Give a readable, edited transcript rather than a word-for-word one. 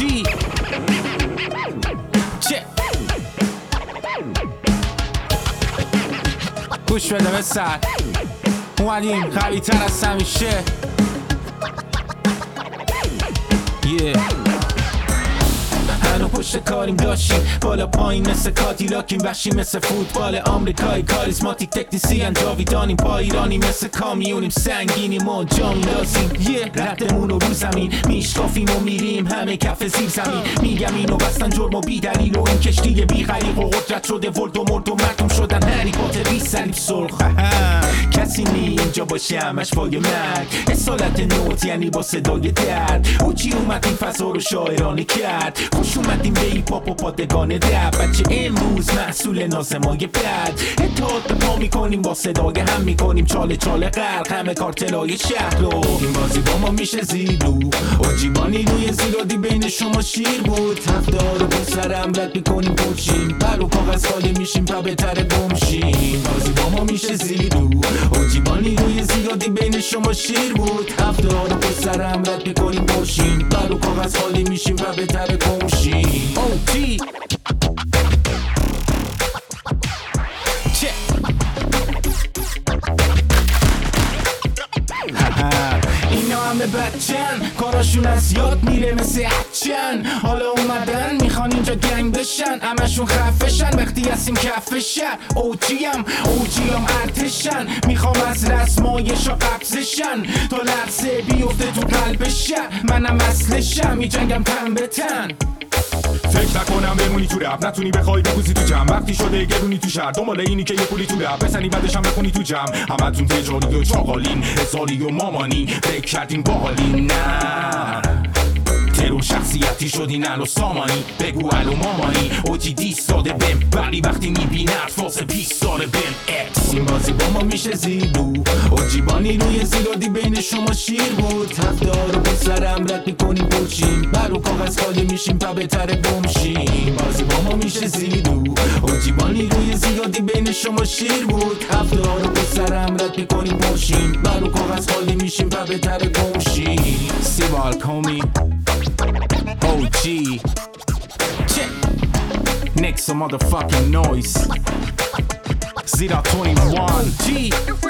چی؟ چه؟ گوش بده به سر اومدیم قوی تر از همیشه هنو پشت کاریم داشتیم بالا پایین مثل کادیلاکیم وحشی مثل فوتبال آمریکایی کاریزماتیک تکنیسین جاویدانیم پا ایرانی مثل کامیونیم سنگینیم و جا میندازیم ردمون رو زمین میشکافیم و میریم همه کف زیر زمین میگم اینو بستن جرم و بی دلیل و این کشتی بی غریق و قدرت شده ولد و مرد و مردم شدن هری پاتر بی صلیب سرخ کسی نی اینجا باشه همش پای مرگ اصالت نوت یعنی با صدای درد او چی اومد این فضا رو شاعرانه کرد خوش اومدیم به ای پاپ و پادگان دب بچه امروز محصول نازمای بد اتحاد به پا میکنیم با صدای هم میکنیم چاله چاله غرق همه کارتلای شهر رو این بازی با ما میشه زیلو عجیبانی روی زیرادی بین شما شیر بود هفته‌ها رو با سرم رد میکنیم پوچیم پر و کاغذ خالی میشیم تا بهتر گمشیم بازی با ما میشه زیلو عجیبانی روی زیرادی بین شما شیر بود هفته‌ها رو با سرم رد میکنیم پوچیم پر و کاغذ خالی میشیم تا بهتر گمشیم OG چه اینا همه بچن کاراشون از یاد میره مثل اکچن حالا اومدن میخوان اینجا گنگ بشن همشون خفشن وقتی هستیم کف شهر اوجیم ارتشن میخوام از رسمایشا قبضشن تا لحظه بیفته تو قلب شهر منم اصلشم میجنگم تن به تن فکر نکنم بمونی تو رپ نتونی بخوای بگوزی تو جمع وقتی شده گرونی تو شهر دنبال اینی که یه پولی تو رپ بزنی بعدش هم بخونی تو جمع همتون تجاری و چاقالین حساری و مامانی فکر کردین باحالین نه ترور شخصیتی شدین الو سامانی بگو الو مامانی اوجی 20 ساده بم ولی وقتی میبینه فاس 20 ساله بم اکس این بازی با ما میشه زیلو اوجیبانی روی زیرادی بین شما شیر بود هفته رو با سرم رد میکنیم پوچیم بر و کاغذ خالی میشیم تا بهتر گمشیم بازی با ما میشه زیلو اوجیبانی روی زیرادی بین شما شیر بود هفته رو با سرم رد میکنیم پوچیم بر و کاغذ خالی میشیم تا بهتر گمشیم سیوال کومی OG check Make some motherfucking noise 021 G